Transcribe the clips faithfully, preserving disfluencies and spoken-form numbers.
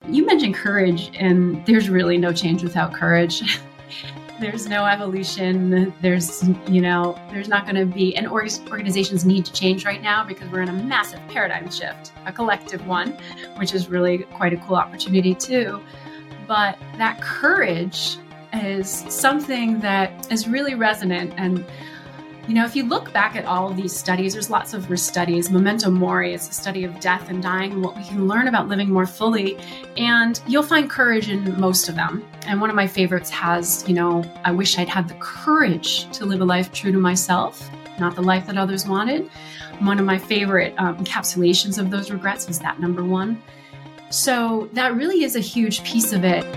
You mentioned courage, and there's really no change without courage. There's no evolution. There's, you know, there's not going to be, and organizations need to change right now because we're in a massive paradigm shift, a collective one, which is really quite a cool opportunity too. But that courage is something that is really resonant. And you know, if you look back at all of these studies, there's lots of studies. Memento Mori is a study of death and dying and what we can learn about living more fully. And you'll find courage in most of them. And one of my favorites has, you know, I wish I'd had the courage to live a life true to myself, not the life that others wanted. One of my favorite um, encapsulations of those regrets is that number one. So that really is a huge piece of it.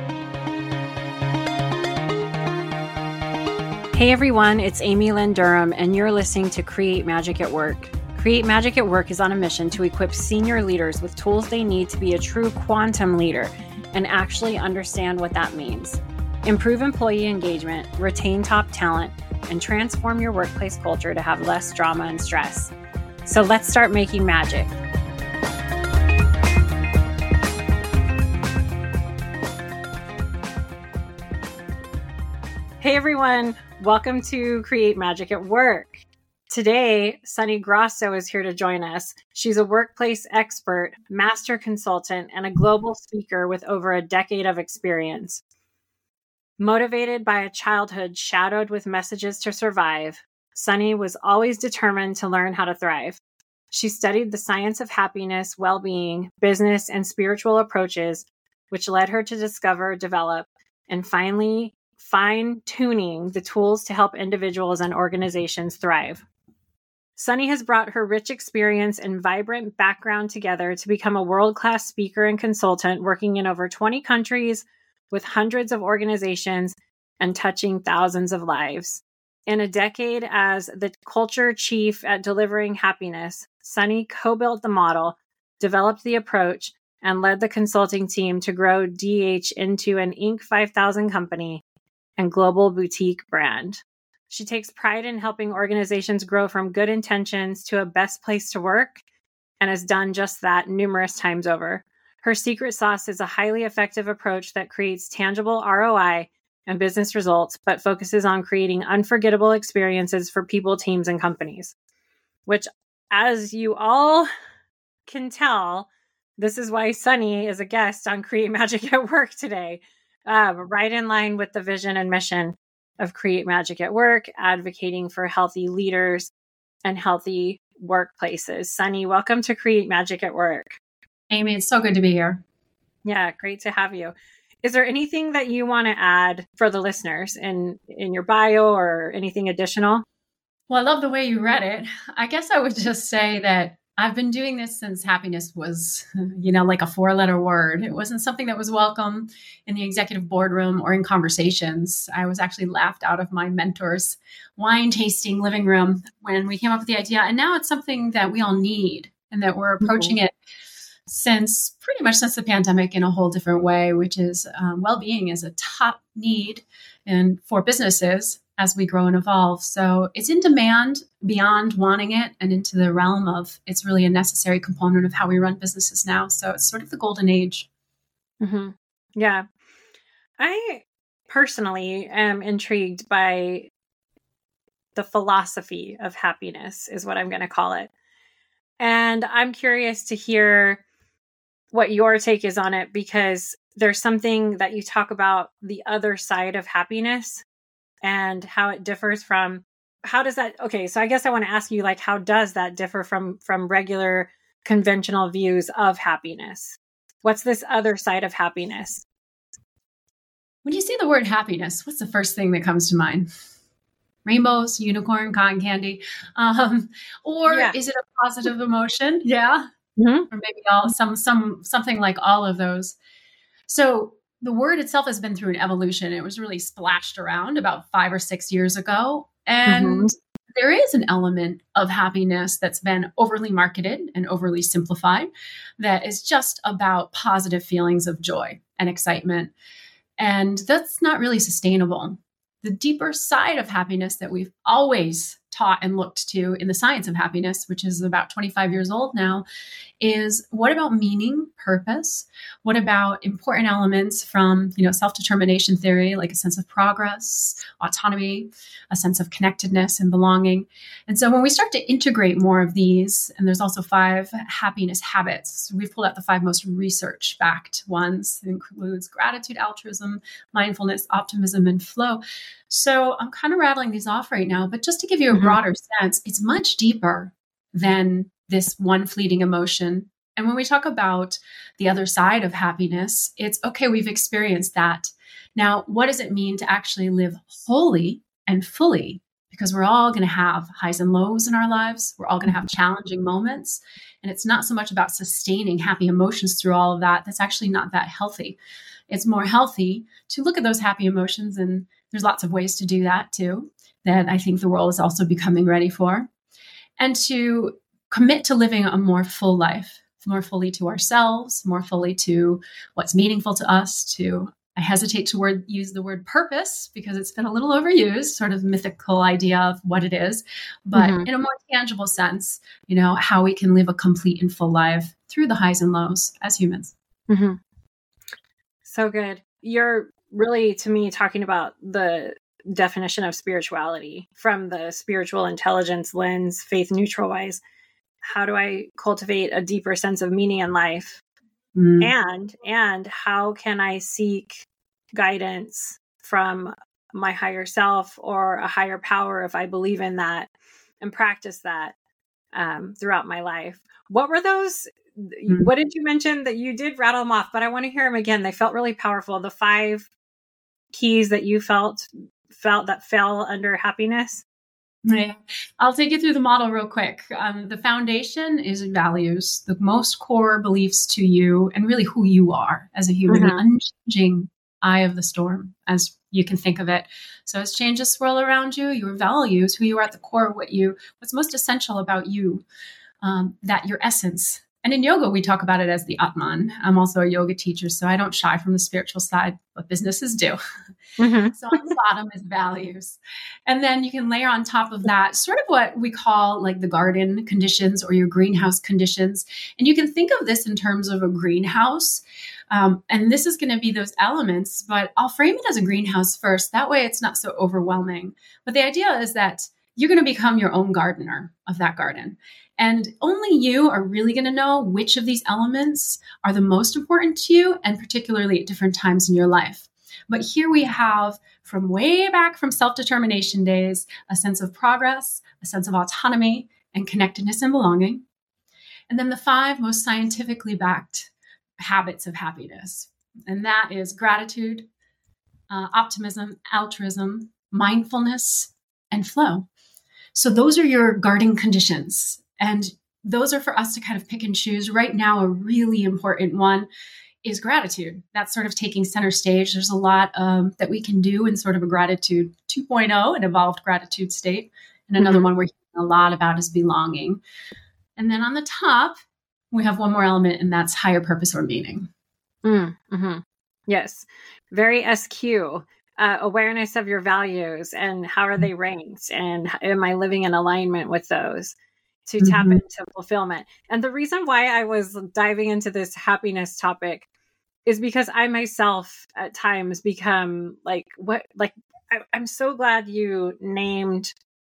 Hey everyone, it's Amy Lynn Durham, and you're listening to Create Magic at Work. Create Magic at Work is on a mission to equip senior leaders with tools they need to be a true quantum leader and actually understand what that means. Improve employee engagement, retain top talent, and transform your workplace culture to have less drama and stress. So let's start making magic. Hey everyone, welcome to Create Magic at Work. Today, Sunny Grosso is here to join us. She's a workplace expert, master consultant, and a global speaker with over a decade of experience. Motivated by a childhood shadowed with messages to survive, Sunny was always determined to learn how to thrive. She studied the science of happiness, well-being, business, and spiritual approaches, which led her to discover, develop, and finally fine-tuning the tools to help individuals and organizations thrive. Sunny has brought her rich experience and vibrant background together to become a world-class speaker and consultant working in over twenty countries with hundreds of organizations and touching thousands of lives. In a decade as the culture chief at delivering happiness, Sunny co-built the model, developed the approach, and led the consulting team to grow D H into an Inc five thousand company and global boutique brand. She takes pride in helping organizations grow from good intentions to a best place to work and has done just that numerous times over. Her secret sauce is a highly effective approach that creates tangible R O I and business results, but focuses on creating unforgettable experiences for people, teams, and companies. Which, as you all can tell, this is why Sunny is a guest on Create Magic at Work today. Uh, right in line with the vision and mission of Create Magic at Work, advocating for healthy leaders and healthy workplaces. Sunny, welcome to Create Magic at Work. Amy, it's so good to be here. Yeah, great to have you. Is there anything that you want to add for the listeners in, in your bio or anything additional? Well, I love the way you read it. I guess I would just say that I've been doing this since happiness was, you know, like a four-letter word. It wasn't something that was welcome in the executive boardroom or in conversations. I was actually laughed out of my mentor's wine tasting living room when we came up with the idea. And now it's something that we all need and that we're approaching mm-hmm. it since pretty much since the pandemic in a whole different way, which is um, well-being is a top need and for businesses as we grow and evolve. So it's in demand beyond wanting it and into the realm of it's really a necessary component of how we run businesses now. So it's sort of the golden age. Mm-hmm. Yeah. I personally am intrigued by the philosophy of happiness is what I'm going to call it. And I'm curious to hear what your take is on it, because there's something that you talk about the other side of happiness and how it differs from, how does that, okay, so I guess I want to ask you, like, how does that differ from, from regular conventional views of happiness? What's this other side of happiness? When you say the word happiness, what's the first thing that comes to mind? Rainbows, unicorn, cotton candy, um, or yeah. Is it a positive emotion? Yeah, mm-hmm. Or maybe all some some something like all of those. So the word itself has been through an evolution. It was really splashed around about five or six years ago, and mm-hmm. there is an element of happiness that's been overly marketed and overly simplified. That is just about positive feelings of joy and excitement, and that's not really sustainable. The deeper side of happiness that we've always taught and looked to in the science of happiness, which is about twenty-five years old now, is what about meaning, purpose? What about important elements from, you know, self-determination theory, like a sense of progress, autonomy, a sense of connectedness and belonging? And so when we start to integrate more of these, and there's also five happiness habits, so we've pulled out the five most research-backed ones. It includes gratitude, altruism, mindfulness, optimism, and flow. So I'm kind of rattling these off right now, but just to give you a broader sense, it's much deeper than this one fleeting emotion. And when we talk about the other side of happiness, it's okay, we've experienced that. Now, what does it mean to actually live wholly and fully? Because we're all going to have highs and lows in our lives. We're all going to have challenging moments. And it's not so much about sustaining happy emotions through all of that. That's actually not that healthy. It's more healthy to look at those happy emotions, and there's lots of ways to do that too, that I think the world is also becoming ready for. And to commit to living a more full life, more fully to ourselves, more fully to what's meaningful to us, to, I hesitate to word, use the word purpose because it's been a little overused, sort of mythical idea of what it is, but mm-hmm. in a more tangible sense, you know, how we can live a complete and full life through the highs and lows as humans. Mm-hmm. So good. You're really, to me, talking about the definition of spirituality from the spiritual intelligence lens, faith neutral wise. How do I cultivate a deeper sense of meaning in life? Mm. And, and how can I seek guidance from my higher self or a higher power if I believe in that and practice that um, throughout my life? What were those? Mm. What did you mention that you did rattle them off, but I want to hear them again. They felt really powerful. The five keys that you felt, felt that fell under happiness. Yeah. I'll take you through the model real quick. Um, the foundation is values, the most core beliefs to you and really who you are as a human, mm-hmm. an unchanging eye of the storm, as you can think of it. So as changes swirl around you, your values, who you are at the core, what you, what's most essential about you, um, that your essence. And in yoga, we talk about it as the Atman. I'm also a yoga teacher, so I don't shy from the spiritual side, but businesses do. Mm-hmm. So on the bottom is values. And then you can layer on top of that sort of what we call like the garden conditions or your greenhouse conditions. And you can think of this in terms of a greenhouse. Um, and this is going to be those elements, but I'll frame it as a greenhouse first. That way it's not so overwhelming. But the idea is that you're going to become your own gardener of that garden. And only you are really going to know which of these elements are the most important to you, and particularly at different times in your life. But here we have, from way back from self-determination days, a sense of progress, a sense of autonomy, and connectedness and belonging. And then the five most scientifically backed habits of happiness. And that is gratitude, uh, optimism, altruism, mindfulness, and flow. So those are your guarding conditions. And those are for us to kind of pick and choose. Right now, a really important one is gratitude. That's sort of taking center stage. There's a lot um, that we can do in sort of a gratitude two point oh, an evolved gratitude state. And another mm-hmm. one we're hearing a lot about is belonging. And then on the top, we have one more element, and that's higher purpose or meaning. Mm-hmm. Yes. Very S Q. Uh, awareness of your values and how are they ranked? And am I living in alignment with those? To tap mm-hmm. into fulfillment. And the reason why I was diving into this happiness topic is because I myself at times become like, what, like, I, I'm so glad you named,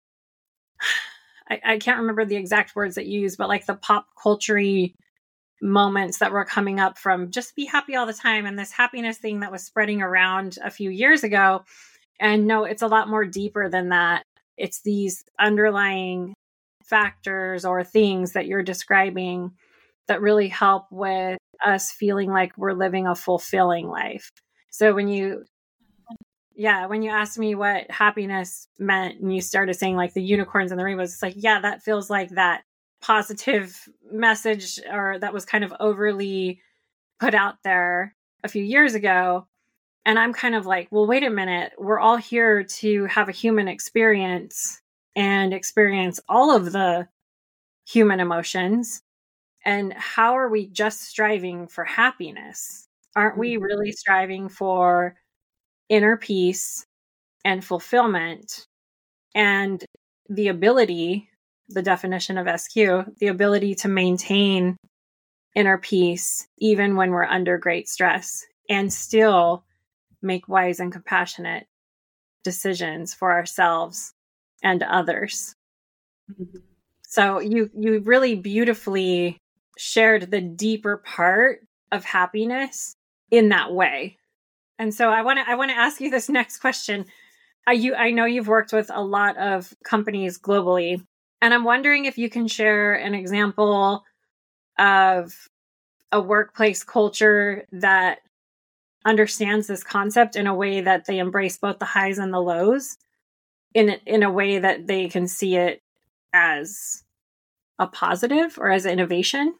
I, I can't remember the exact words that you used, but like the pop culture-y moments that were coming up from just be happy all the time. And this happiness thing that was spreading around a few years ago. And no, it's a lot more deeper than that. It's these underlying factors or things that you're describing that really help with us feeling like we're living a fulfilling life. So when you, yeah, when you asked me what happiness meant and you started saying like the unicorns and the rainbows, it's like, yeah, that feels like that positive message or that was kind of overly put out there a few years ago. And I'm kind of like, well, wait a minute. We're all here to have a human experience and experience all of the human emotions. And how are we just striving for happiness? Aren't we really striving for inner peace and fulfillment? And the ability, the definition of S Q, the ability to maintain inner peace, even when we're under great stress, and still make wise and compassionate decisions for ourselves and others. Mm-hmm. So you you really beautifully shared the deeper part of happiness in that way. And so I want to I want to ask you this next question. Are you I know you've worked with a lot of companies globally, and I'm wondering if you can share an example of a workplace culture that understands this concept in a way that they embrace both the highs and the lows in in a way that they can see it as a positive or as innovation.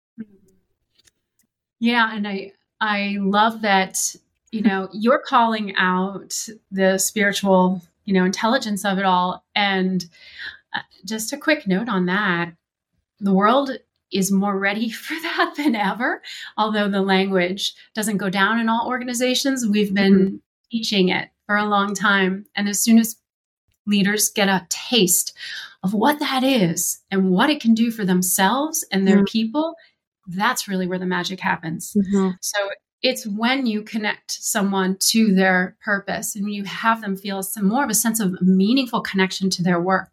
Yeah, and I I love that, you know, you're calling out the spiritual, you know, intelligence of it all. And just a quick note on that, the world is more ready for that than ever. Although the language doesn't go down in all organizations, we've been mm-hmm. teaching it for a long time. And as soon as leaders get a taste of what that is and what it can do for themselves and their mm-hmm. people, that's really where the magic happens. Mm-hmm. So it's when you connect someone to their purpose and you have them feel some more of a sense of meaningful connection to their work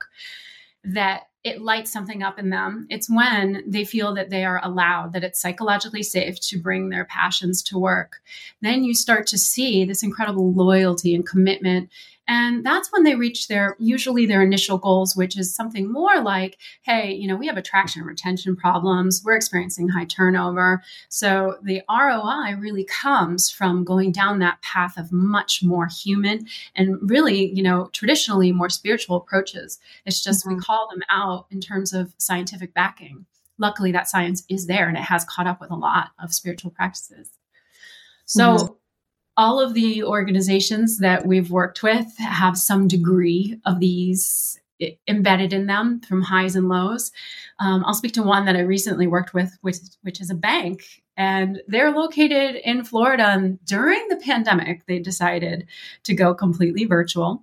that it lights something up in them. It's when they feel that they are allowed, that it's psychologically safe to bring their passions to work. Then you start to see this incredible loyalty and commitment. And that's when they reach their, usually their initial goals, which is something more like, hey, you know, we have attraction and retention problems. We're experiencing high turnover. So the R O I really comes from going down that path of much more human and really, you know, traditionally more spiritual approaches. It's just mm-hmm. we call them out in terms of scientific backing. Luckily, that science is there and it has caught up with a lot of spiritual practices. So mm-hmm. all of the organizations that we've worked with have some degree of these embedded in them from highs and lows. Um, I'll speak to one that I recently worked with, which, which is a bank. And they're located in Florida. And during the pandemic, they decided to go completely virtual.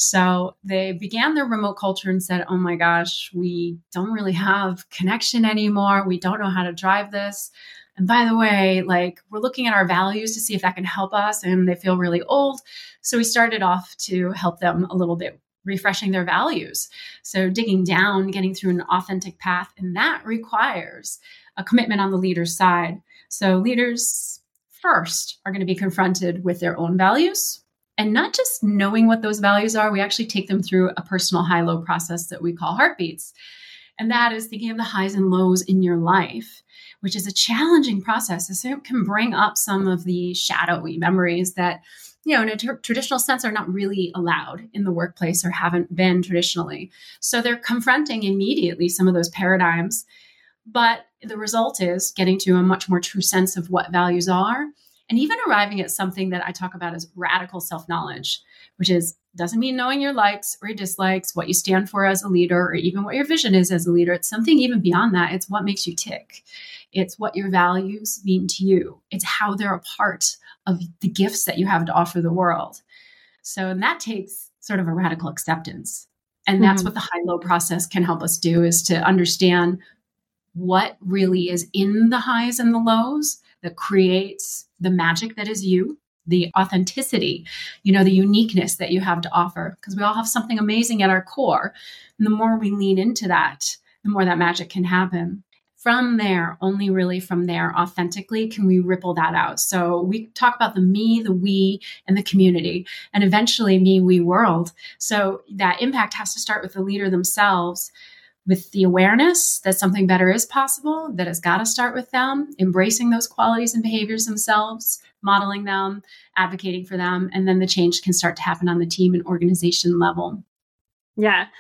So they began their remote culture and said, oh my gosh, we don't really have connection anymore. We don't know how to drive this. And by the way, like we're looking at our values to see if that can help us. And they feel really old. So we started off to help them a little bit, refreshing their values. So digging down, getting through an authentic path. And that requires a commitment on the leader's side. So leaders first are going to be confronted with their own values and not just knowing what those values are. We actually take them through a personal high-low process that we call heartbeats. And that is thinking of the highs and lows in your life, which is a challenging process. So it can bring up some of the shadowy memories that, you know, in a t- traditional sense are not really allowed in the workplace or haven't been traditionally. So they're confronting immediately some of those paradigms. But the result is getting to a much more true sense of what values are and even arriving at something that I talk about as radical self-knowledge, which is doesn't mean knowing your likes or your dislikes, what you stand for as a leader, or even what your vision is as a leader. It's something even beyond that. It's what makes you tick. It's what your values mean to you. It's how they're a part of the gifts that you have to offer the world. So, and that takes sort of a radical acceptance. And that's mm-hmm. what the high-low process can help us do, is to understand what really is in the highs and the lows that creates the magic that is you, the authenticity, you know, the uniqueness that you have to offer, because we all have something amazing at our core. And the more we lean into that, the more that magic can happen. From there, only really from there, authentically, can we ripple that out. So we talk about the me, the we, and the community, and eventually me, we, world. So that impact has to start with the leader themselves, with the awareness that something better is possible, that it's got to start with them, embracing those qualities and behaviors themselves, modeling them, advocating for them, and then the change can start to happen on the team and organization level. Yeah.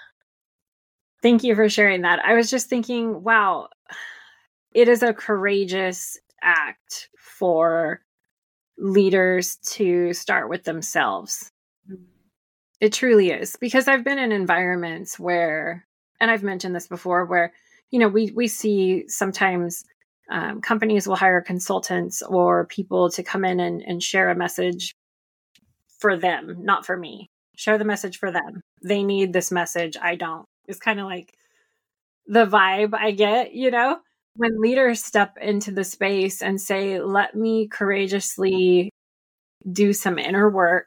Thank you for sharing that. I was just thinking, wow, it is a courageous act for leaders to start with themselves. It truly is, because I've been in environments where, and I've mentioned this before, where, you know, we, we see sometimes um, companies will hire consultants or people to come in and, and share a message for them, not for me. Share the message for them. they need this message. I don't. It's kind of like the vibe I get, you know, when leaders step into the space and say, let me courageously do some inner work.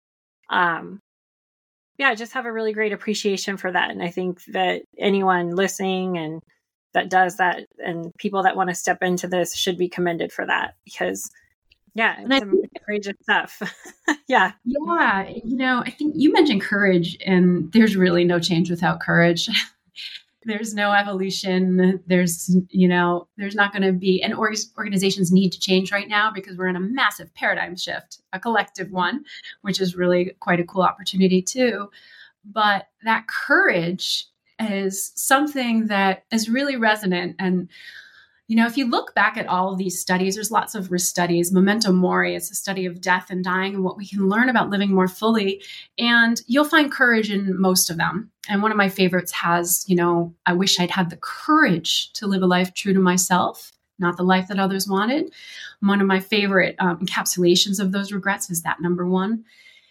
Um, yeah, just have a really great appreciation for that. And I think that anyone listening and that does that and people that want to step into this should be commended for that because yeah, it's I, some courageous stuff. yeah. Yeah. You know, I think you mentioned courage, and there's really no change without courage. There's no evolution. There's, you know, there's not going to be, and org- organizations need to change right now because we're in a massive paradigm shift, a collective one, which is really quite a cool opportunity too. But that courage is something that is really resonant. And, you know, if you look back at all of these studies, there's lots of risk studies. Memento Mori, it's a study of death and dying and what we can learn about living more fully. And you'll find courage in most of them. And one of my favorites has, you know, I wish I'd had the courage to live a life true to myself, not the life that others wanted. One of my favorite um, encapsulations of those regrets is that number one.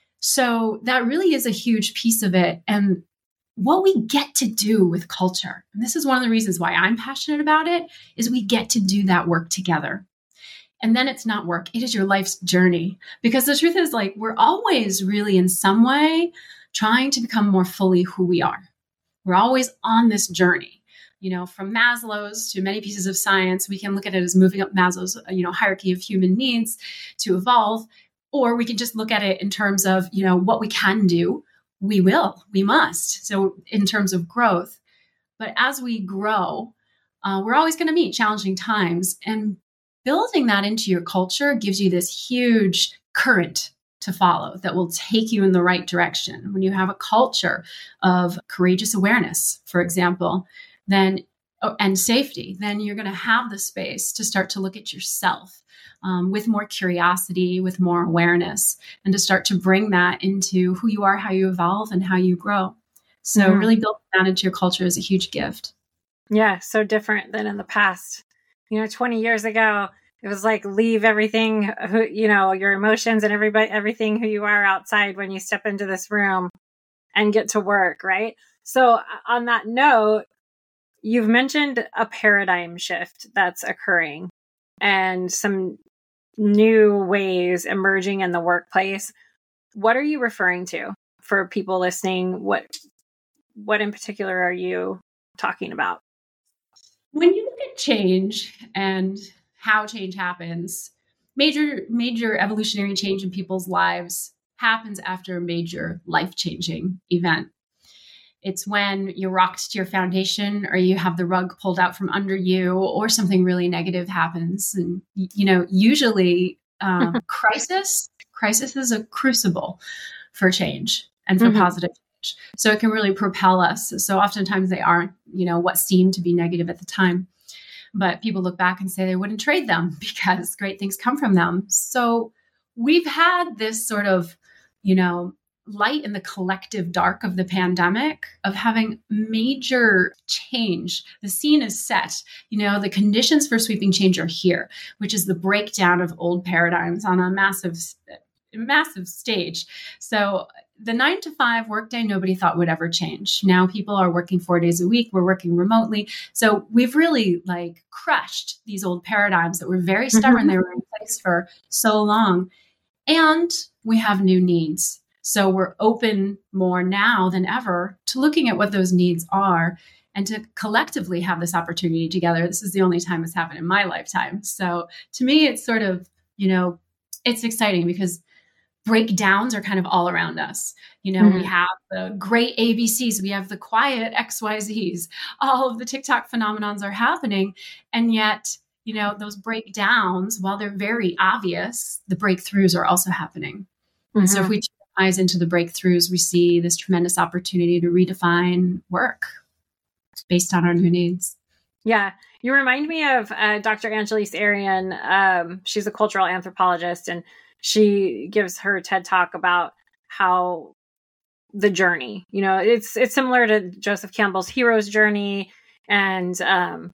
So that really is a huge piece of it. And what we get to do with culture, and this is one of the reasons why I'm passionate about it, is we get to do that work together. And then it's not work, it is your life's journey. Because the truth is, like, we're always really in some way trying to become more fully who we are. We're always on this journey. You know, from Maslow's to many pieces of science, we can look at it as moving up Maslow's, you know, hierarchy of human needs to evolve. Or we can just look at it in terms of, you know, what we can do. We will, we must. So in terms of growth, but as we grow, uh, we're always going to meet challenging times, and building that into your culture gives you this huge current to follow that will take you in the right direction. When you have a culture of courageous awareness, for example, then oh, and safety, then you're going to have the space to start to look at yourself Um, with more curiosity, with more awareness, and to start to bring that into who you are, how you evolve, and how you grow. So mm-hmm. really building that into your culture is a huge gift. Yeah, so different than in the past. You know, twenty years ago, it was like leave everything, who, you know, your emotions and everybody, everything who you are outside when you step into this room and get to work, right? So on that note, you've mentioned a paradigm shift that's occurring and some new ways emerging in the workplace. What are you referring to for people listening? What what in particular are you talking about? When you look at change and how change happens, major major evolutionary change in people's lives happens after a major life-changing event. It's when you're rocked to your foundation, or you have the rug pulled out from under you, or something really negative happens. And, you know, usually um, crisis, crisis is a crucible for change and for mm-hmm. positive change. So it can really propel us. So oftentimes they aren't, you know, what seemed to be negative at the time. But people look back and say they wouldn't trade them because great things come from them. So we've had this sort of, you know, light in the collective dark of the pandemic of having major change. The scene is set. You know, the conditions for sweeping change are here, which is the breakdown of old paradigms on a massive, massive stage. So the nine to five workday, nobody thought would ever change. Now people are working four days a week. We're working remotely. So we've really like crushed these old paradigms that were very stubborn. Mm-hmm. They were in place for so long. And we have new needs. So we're open more now than ever to looking at what those needs are and to collectively have this opportunity together. This is the only time it's happened in my lifetime. So to me, it's sort of, you know, it's exciting because breakdowns are kind of all around us. You know, mm-hmm. we have the great A B Cs, we have the quiet X Y Zs, all of the TikTok phenomenons are happening. And yet, you know, those breakdowns, while they're very obvious, the breakthroughs are also happening. Mm-hmm. And so if we eyes into the breakthroughs, we see this tremendous opportunity to redefine work based on our new needs. Yeah. You remind me of uh, Doctor Angelise Arian. Um, she's a cultural anthropologist, and she gives her TED Talk about how the journey, you know, it's, it's similar to Joseph Campbell's hero's journey. And um,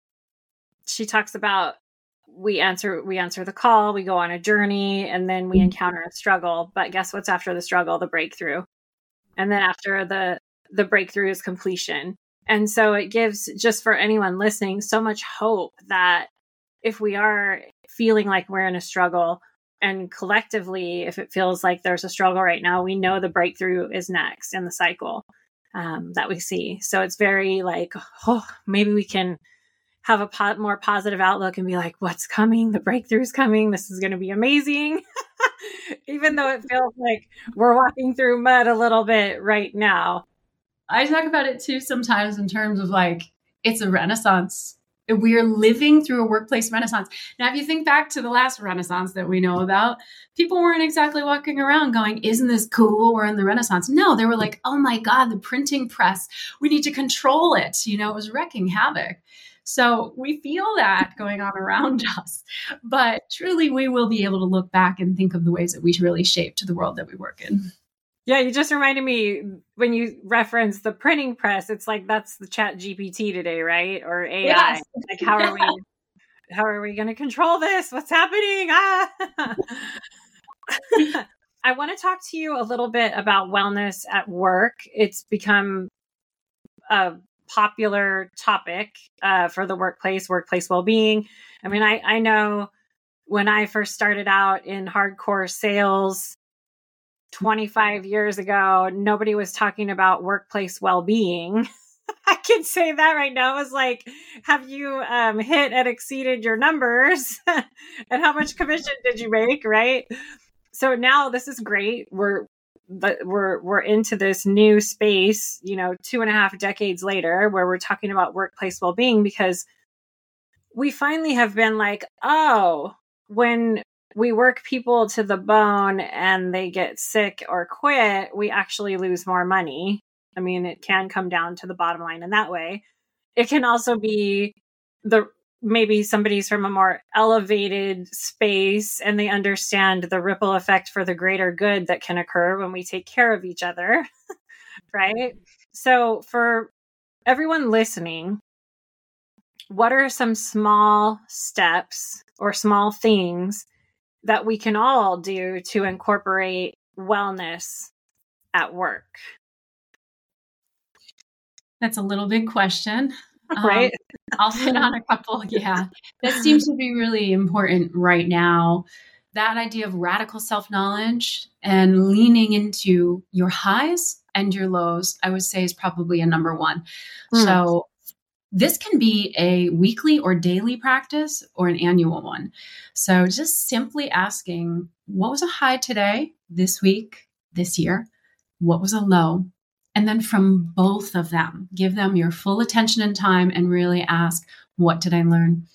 she talks about we answer, we answer the call, we go on a journey, and then we encounter a struggle. But guess what's after the struggle? The breakthrough. And then after the, the breakthrough is completion. And so it gives, just for anyone listening, so much hope that if we are feeling like we're in a struggle, and collectively, if it feels like there's a struggle right now, we know the breakthrough is next in the cycle um, that we see. So it's very like, oh, maybe we can have a po- more positive outlook and be like, what's coming? The breakthrough's coming. This is going to be amazing. Even though it feels like we're walking through mud a little bit right now. I talk about it too sometimes in terms of like, it's a renaissance. We are living through a workplace renaissance. Now, if you think back to the last renaissance that we know about, people weren't exactly walking around going, isn't this cool? We're in the renaissance. No, they were like, oh my God, the printing press, we need to control it. You know, it was wrecking havoc. So we feel that going on around us, but truly we will be able to look back and think of the ways that we really shaped the world that we work in. Yeah, you just reminded me when you reference the printing press, it's like that's the Chat G P T today, right? Or A I. Yes. Like how are we how are we going to control this? What's happening? Ah. I want to talk to you a little bit about wellness at work. It's become a popular topic uh, for the workplace, workplace well-being. I mean, I, I know when I first started out in hardcore sales twenty-five years ago, nobody was talking about workplace well-being. I can say that right now. It was like, have you um, hit and exceeded your numbers? And how much commission did you make? Right. So now this is great. We're but we're we're into this new space, you know, two and a half decades later, where we're talking about workplace well-being, because we finally have been like, oh, when we work people to the bone and they get sick or quit, we actually lose more money. I mean, it can come down to the bottom line in that way. It can also be the maybe somebody's from a more elevated space and they understand the ripple effect for the greater good that can occur when we take care of each other, right? So for everyone listening, what are some small steps or small things that we can all do to incorporate wellness at work? That's a little big question. Right. Um, I'll hit on a couple. Yeah. That seems to be really important right now. That idea of radical self-knowledge and leaning into your highs and your lows, I would say, is probably a number one. Mm. So this can be a weekly or daily practice or an annual one. So just simply asking, what was a high today, this week, this year? What was a low? And then from both of them, give them your full attention and time and really ask, what did I learn?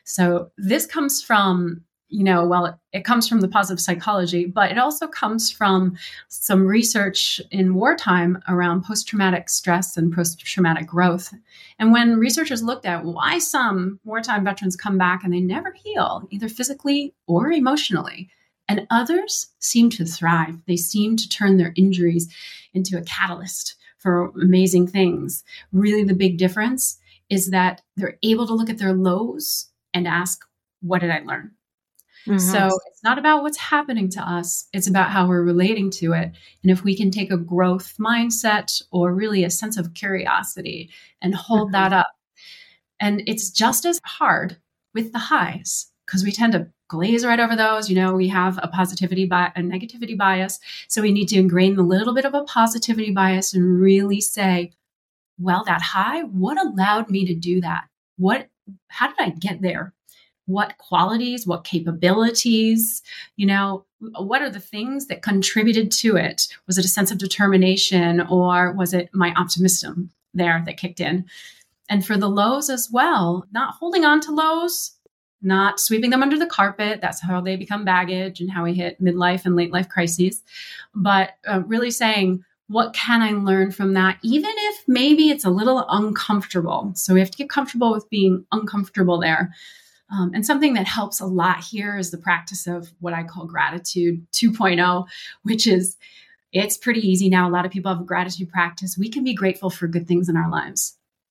So this comes from, you know, well, it, it comes from the positive psychology, but it also comes from some research in wartime around post-traumatic stress and post-traumatic growth. And when researchers looked at why some wartime veterans come back and they never heal, either physically or emotionally, and others seem to thrive. They seem to turn their injuries into a catalyst for amazing things. Really, the big difference is that they're able to look at their lows and ask, what did I learn? Mm-hmm. So it's not about what's happening to us. It's about how we're relating to it. And if we can take a growth mindset or really a sense of curiosity and hold mm-hmm. that up. And it's just as hard with the highs, because we tend to glaze right over those. You know, we have a positivity bias, a negativity bias. So we need to ingrain a little bit of a positivity bias and really say, well, that high, what allowed me to do that? What, how did I get there? What qualities, what capabilities, you know, what are the things that contributed to it? Was it a sense of determination, or was it my optimism there that kicked in? And for the lows as well, not holding on to lows, not sweeping them under the carpet. That's how they become baggage and how we hit midlife and late life crises. But uh, really saying, what can I learn from that? Even if maybe it's a little uncomfortable. So we have to get comfortable with being uncomfortable there. Um, and something that helps a lot here is the practice of what I call gratitude two point oh, which is, it's pretty easy now. A lot of people have a gratitude practice. We can be grateful for good things in our lives.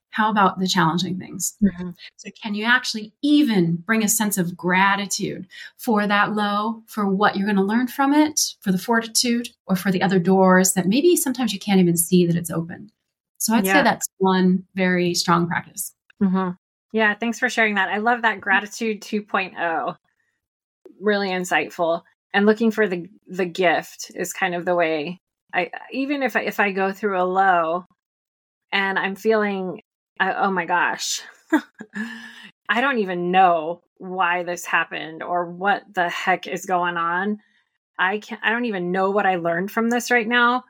How about the challenging things? Mm-hmm. So can you actually even bring a sense of gratitude for that low, for what you're going to learn from it, for the fortitude, or for the other doors that maybe sometimes you can't even see that it's open? So I'd Yeah. say that's one very strong practice. Mm-hmm. Yeah. Thanks for sharing that. I love that gratitude 2.0. Really insightful. And looking for the the gift is kind of the way I, even if I, if I go through a low and I'm feeling, I, oh my gosh, I don't even know why this happened or what the heck is going on. I can't, I don't even know what I learned from this right now.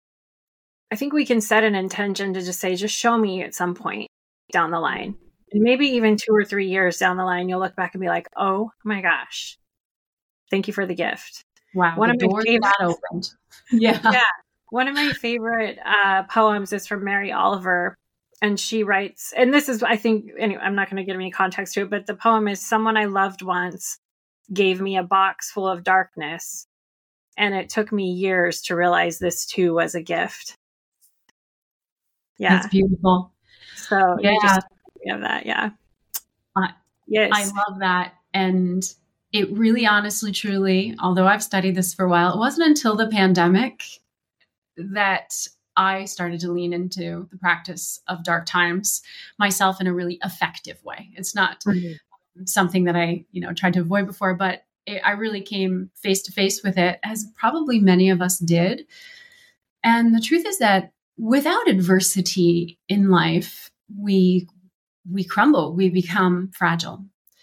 I think we can set an intention to just say, just show me at some point down the line. And maybe even two or three years down the line, you'll look back and be like, oh my gosh, thank you for the gift. Wow, One the of my doors favorite, that opened. Yeah. yeah. One of my favorite uh, poems is from Mary Oliver. And she writes, and this is, I think, anyway, I'm not going to give any context to it, but the poem is, someone I loved once gave me a box full of darkness. And it took me years to realize this too was a gift. Yeah. That's beautiful. So yeah. you just have that. Yeah. Uh, yes. I love that. And it really, honestly, truly, although I've studied this for a while, it wasn't until the pandemic that I started to lean into the practice of dark times myself in a really effective way. It's not mm-hmm. something that I, you know, tried to avoid before, but it, I really came face to face with it, as probably many of us did. And the truth is that without adversity in life, we we crumble, we become fragile.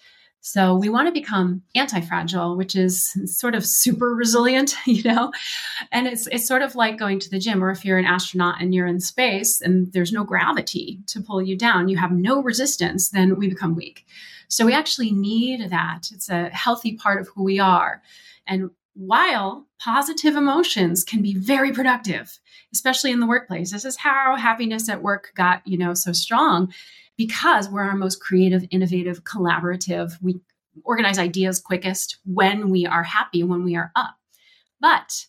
So we want to become anti-fragile, which is sort of super resilient, you know, and it's it's sort of like going to the gym, or if you're an astronaut and you're in space and there's no gravity to pull you down, you have no resistance, then we become weak. So we actually need that. It's a healthy part of who we are. And while positive emotions can be very productive, especially in the workplace, this is how happiness at work got, you know, so strong. Because we're our most creative, innovative, collaborative. We organize ideas quickest when we are happy, when we are up. But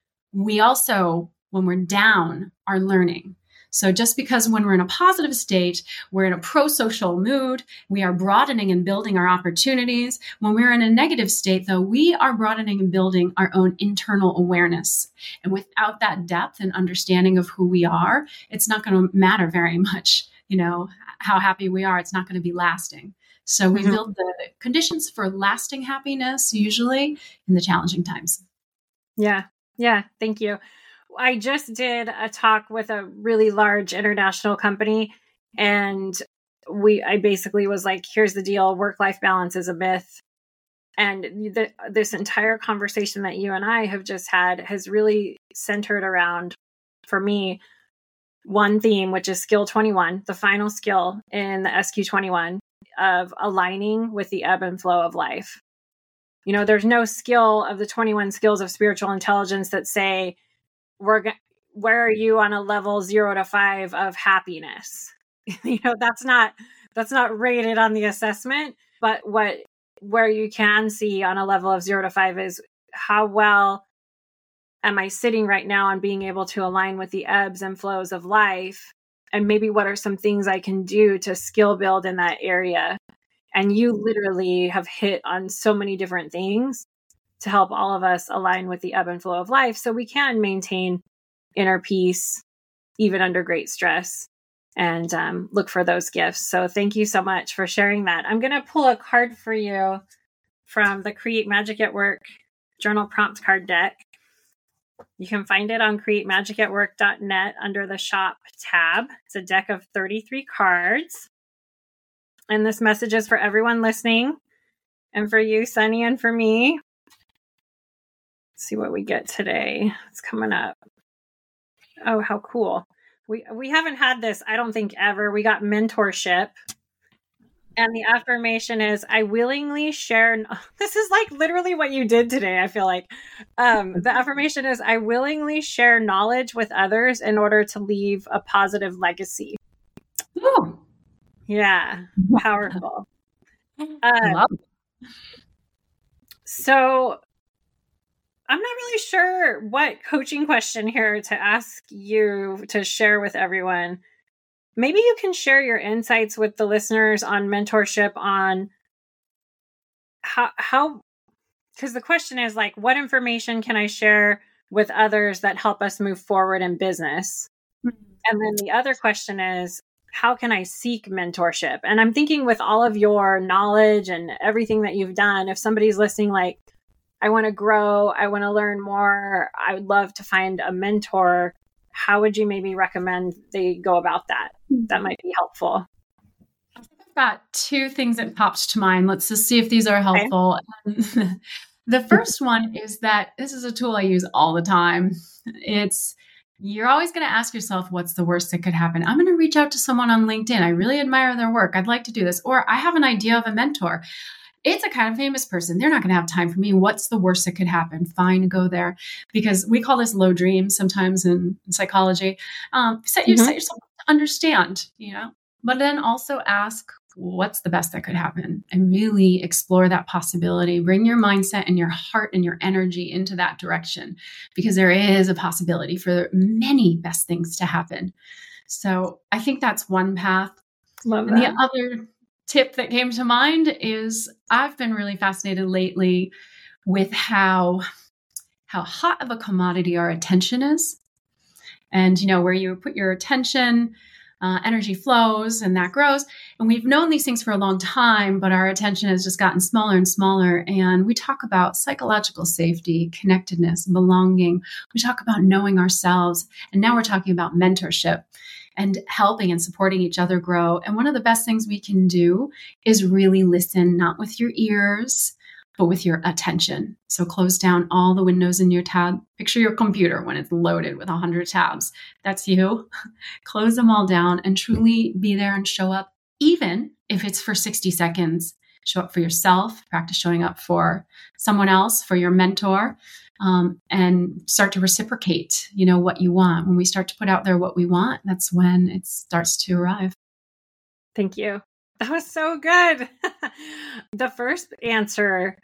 we also, when we're down, are learning. So just because when we're in a positive state, we're in a pro-social mood, we are broadening and building our opportunities. When we're in a negative state, though, we are broadening and building our own internal awareness. And without that depth and understanding of who we are, it's not going to matter very much, you know, how happy we are. It's not going to be lasting. So we mm-hmm. build the conditions for lasting happiness, usually in the challenging times. Yeah. Yeah. Thank you. I just did a talk with a really large international company, and we, I basically was like, here's the deal. Work-life balance is a myth. And the, this entire conversation that you and I have just had has really centered around, for me, one theme, which is skill twenty-one, the final skill in the S Q twenty-one, of aligning with the ebb and flow of life. You know, there's no skill of the twenty-one skills of spiritual intelligence that say, we're go- where are you on a level zero to five of happiness? You know, that's not, that's not rated on the assessment, but what, where you can see on a level of zero to five is how well am I sitting right now on being able to align with the ebbs and flows of life? And maybe what are some things I can do to skill build in that area? And you literally have hit on so many different things to help all of us align with the ebb and flow of life so we can maintain inner peace, even under great stress, and um, look for those gifts. So thank you so much for sharing that. I'm going to pull a card for you from the Create Magic at Work Journal Prompt Card deck. You can find it on create magic at work dot net under the shop tab. It's a deck of thirty-three cards. And this message is for everyone listening, and for you, Sunny, and for me. Let's see what we get today. It's coming up. Oh, how cool. We we haven't had this, I don't think, ever. We got mentorship. And the affirmation is, I willingly share. This is like literally what you did today, I feel like. Um, the affirmation is, I willingly share knowledge with others in order to leave a positive legacy. Ooh. Yeah, powerful. Um, so I'm not really sure what coaching question here to ask you to share with everyone. maybe you can share your insights with the listeners on mentorship, on how, how, because the question is like, what information can I share with others that help us move forward in business? Mm-hmm. And then the other question is, how can I seek mentorship? And I'm thinking with all of your knowledge and everything that you've done, if somebody's listening, like, I want to grow, I want to learn more, I would love to find a mentor, how would you maybe recommend they go about that? That might be helpful. I've got two things that popped to mind. Let's just see if these are helpful. Okay. The first one is that this is a tool I use all the time. It's, you're always going to ask yourself, what's the worst that could happen? I'm going to reach out to someone on LinkedIn. I really admire their work. I'd like to do this. Or I have an idea of a mentor. It's a kind of famous person. They're not going to have time for me. What's the worst that could happen? Fine, go there. Because we call this low dreams sometimes in psychology. Um, set, mm-hmm. set yourself up to understand, you know, but then also ask, what's the best that could happen? And really explore that possibility. Bring your mindset and your heart and your energy into that direction, because there is a possibility for many best things to happen. So I think that's one path. Love and that. The other tip that came to mind is I've been really fascinated lately with how, how hot of a commodity our attention is. And, you know, where you put your attention, uh, energy flows and that grows. And we've known these things for a long time, but our attention has just gotten smaller and smaller. And we talk about psychological safety, connectedness, belonging. We talk about knowing ourselves. And now we're talking about mentorship and helping and supporting each other grow. And one of the best things we can do is really listen, not with your ears, but with your attention. So close down all the windows in your tab. Picture your computer when it's loaded with one hundred tabs. That's you. Close them all down and truly be there and show up, even if it's for sixty seconds. Show up for yourself, practice showing up for someone else, for your mentor, um, and start to reciprocate, you know, what you want. When we start to put out there what we want, that's when it starts to arrive. Thank you. That was so good. The first answer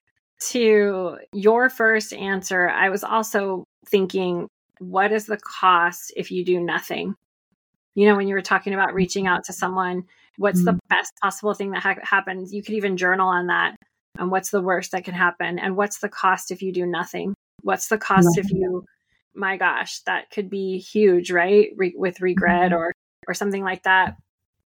to your first answer, I was also thinking, what is the cost if you do nothing? You know, when you were talking about reaching out to someone, what's mm-hmm. the best possible thing that ha- happens? You could even journal on that. And what's the worst that can happen? And what's the cost if you do nothing? What's the cost right. if you, my gosh, that could be huge, right? Re- with regret mm-hmm. or, or something like that.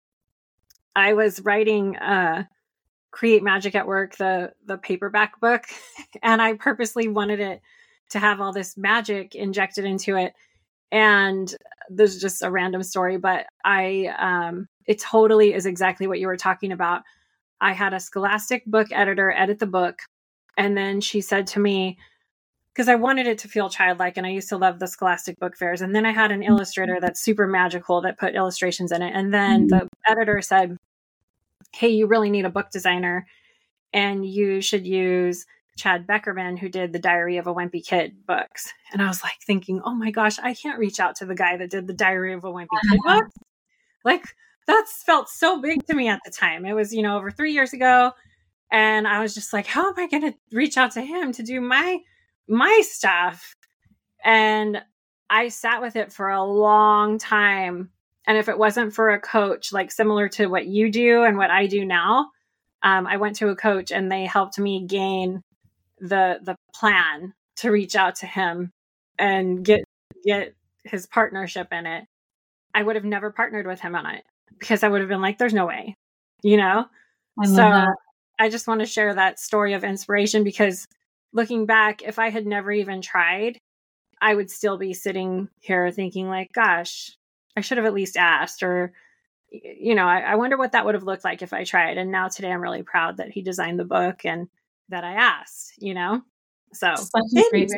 I was writing uh, Create Magic at Work, the, the paperback book, and I purposely wanted it to have all this magic injected into it. And there's just a random story, but I, um, it totally is exactly what you were talking about. I had a Scholastic book editor edit the book. And then she said to me, because I wanted it to feel childlike, and I used to love the Scholastic book fairs. And then I had an illustrator that's super magical that put illustrations in it. And then the editor said, hey, you really need a book designer, and you should use Chad Beckerman, who did the Diary of a Wimpy Kid books. And I was like thinking, oh my gosh, I can't reach out to the guy that did the Diary of a Wimpy Kid books. Like, that's felt so big to me at the time. It was, you know, over three years ago. And I was just like, how am I going to reach out to him to do my, my stuff? And I sat with it for a long time. And if it wasn't for a coach, like similar to what you do and what I do now, um, I went to a coach and they helped me gain the the plan to reach out to him and get get his partnership in it. I would have never partnered with him on it because I would have been like, there's no way, you know? I so that. I just want to share that story of inspiration, because looking back, if I had never even tried, I would still be sitting here thinking like, gosh, I should have at least asked, or, you know, I, I wonder what that would have looked like if I tried. And now today I'm really proud that he designed the book and that I asked, you know? So anyway,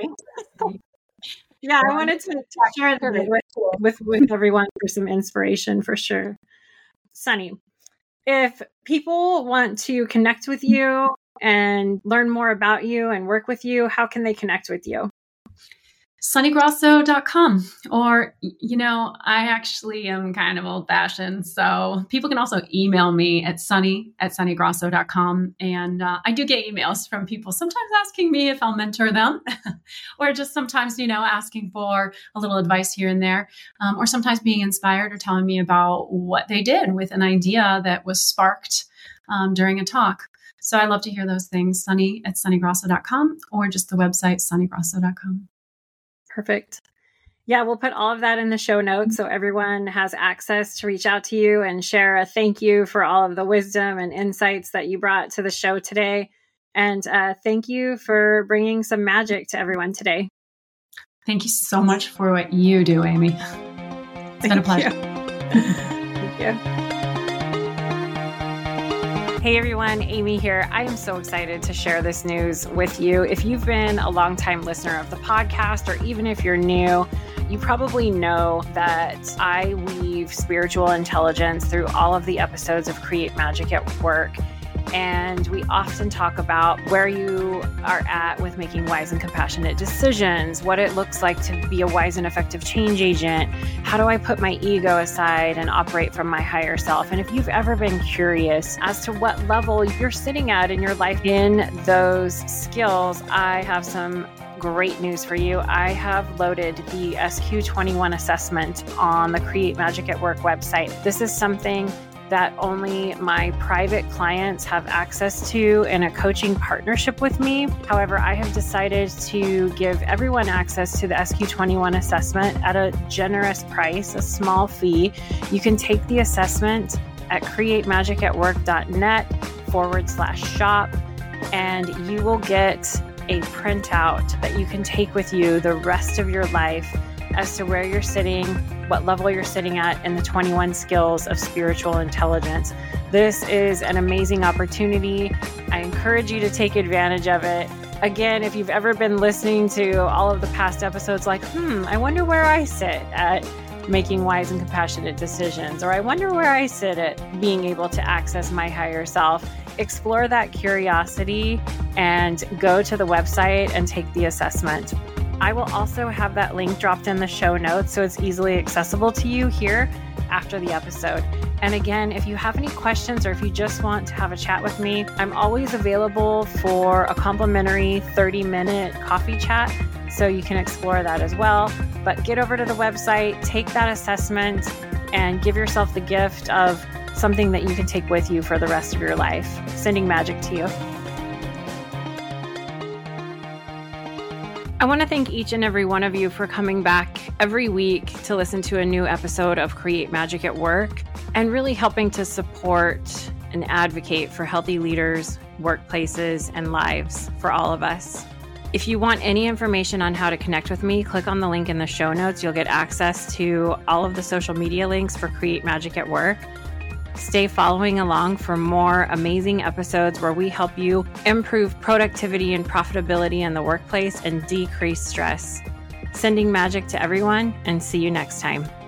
yeah, I wanted to, to share that with, with, with everyone for some inspiration for sure. Sunny, if people want to connect with you and learn more about you and work with you, how can they connect with you? sunny grosso dot com. Or, you know, I actually am kind of old fashioned. So people can also email me at sunny at sunny grosso dot com. And uh, I do get emails from people sometimes asking me if I'll mentor them or just sometimes, you know, asking for a little advice here and there, um, or sometimes being inspired or telling me about what they did with an idea that was sparked um, during a talk. So I love to hear those things, sunny at sunny grosso dot com or just the website sunny grosso dot com. Perfect. Yeah, we'll put all of that in the show notes so everyone has access to reach out to you and share a thank you for all of the wisdom and insights that you brought to the show today. And uh, thank you for bringing some magic to everyone today. Thank you so much for what you do, Amy. It's been a pleasure. Thank you. Hey everyone, Amy here. I am so excited to share this news with you. If you've been a longtime listener of the podcast, or even if you're new, you probably know that I weave spiritual intelligence through all of the episodes of Create Magic at Work. And we often talk about where you are at with making wise and compassionate decisions, what it looks like to be a wise and effective change agent. How do I put my ego aside and operate from my higher self? And if you've ever been curious as to what level you're sitting at in your life in those skills, I have some great news for you. I have loaded the S Q twenty-one assessment on the Create Magic at Work website. This is something that only my private clients have access to in a coaching partnership with me. However, I have decided to give everyone access to the S Q twenty-one assessment at a generous price, a small fee. You can take the assessment at createmagicatwork.net forward slash shop, and you will get a printout that you can take with you the rest of your life as to where you're sitting, what level you're sitting at in the twenty-one skills of spiritual intelligence. This is an amazing opportunity. I encourage you to take advantage of it. Again, if you've ever been listening to all of the past episodes like, hmm, I wonder where I sit at making wise and compassionate decisions, or I wonder where I sit at being able to access my higher self, explore that curiosity and go to the website and take the assessment. I will also have that link dropped in the show notes so it's easily accessible to you here after the episode. And again, if you have any questions or if you just want to have a chat with me, I'm always available for a complimentary thirty minute coffee chat, so you can explore that as well. But get over to the website, take that assessment, and give yourself the gift of something that you can take with you for the rest of your life. Sending magic to you. I want to thank each and every one of you for coming back every week to listen to a new episode of Create Magic at Work and really helping to support and advocate for healthy leaders, workplaces, and lives for all of us. If you want any information on how to connect with me, click on the link in the show notes. You'll get access to all of the social media links for Create Magic at Work. Stay following along for more amazing episodes where we help you improve productivity and profitability in the workplace and decrease stress. Sending magic to everyone, and see you next time.